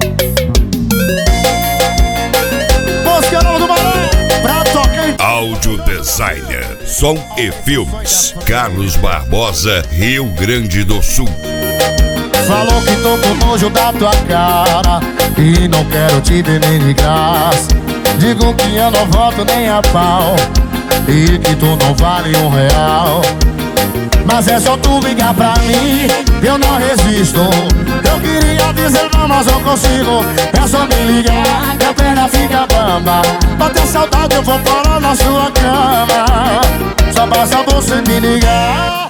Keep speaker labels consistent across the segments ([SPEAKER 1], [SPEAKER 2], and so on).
[SPEAKER 1] Moscarão do Barão, pra tocar em...
[SPEAKER 2] Áudio Designer, som e filmes, Carlos Barbosa, Rio Grande do Sul.
[SPEAKER 1] Falou que tô com nojo da tua cara e não quero te ver nem de graça. Digo que eu não volto nem a pau e que tu não vale R$1. Mas é só tu ligar pra mim, eu não resisto. Eu queria dizer não, mas não consigo. É só me ligar, que a perna fica bamba. Bater saudade eu vou parar na sua cama. Só basta você me ligar,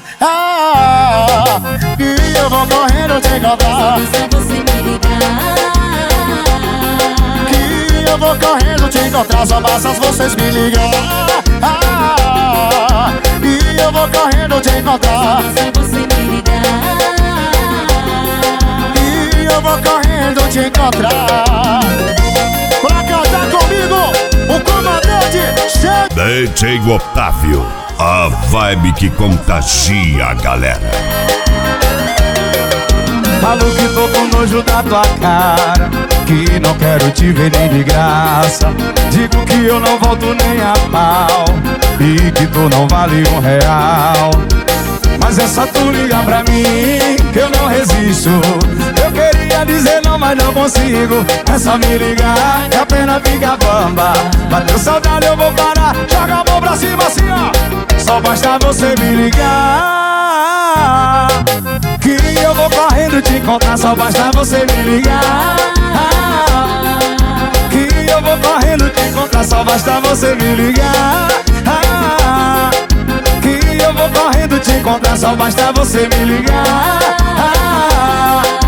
[SPEAKER 1] e eu vou correndo te encontrar.
[SPEAKER 3] Só você me ligar.
[SPEAKER 1] Que eu vou correndo te encontrar. Só basta vocês me ligar, e eu vou correndo te encontrar.
[SPEAKER 3] Só você me ligar.
[SPEAKER 1] E eu vou correndo te encontrar. Pra cantar comigo, o comandante chega.
[SPEAKER 2] DJ Otávio, a vibe que contagia a galera.
[SPEAKER 1] Falo que tô com nojo da tua cara, que não quero te ver nem de graça. Digo que eu não volto nem a pau e que tu não vale R$1. Mas é só tu ligar pra mim, que eu não resisto. Eu queria dizer não, mas não consigo. É só me ligar, que a pena fica bamba. Bateu saudade, eu vou parar. Joga a mão pra cima assim, ó. Só basta você me ligar, que eu vou correndo te encontrar. Só basta você me ligar, que eu vou correndo te encontrar. Só basta você me ligar, que eu vou correndo te encontrar. Só basta você me ligar,